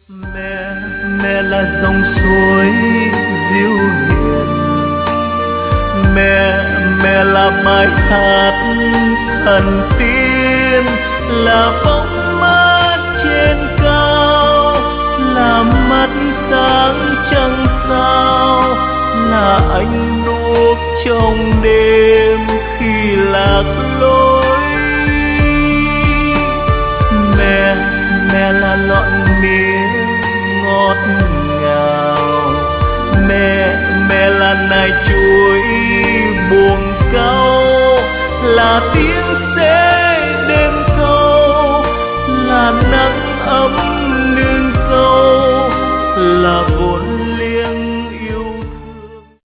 Mẹ là dòng suối diệu hiền, mẹ là bài hát thần tiên, là bóng mát trên cao, là mắt sáng trăng sao, là ánh đuốc trong đêm khi lạc lối. Mẹ là lọn mía ngọt ngào, mẹ là nải chuối buồn cao, là tiếng sẽ đêm thâu, là nắng ấm nương dâu, là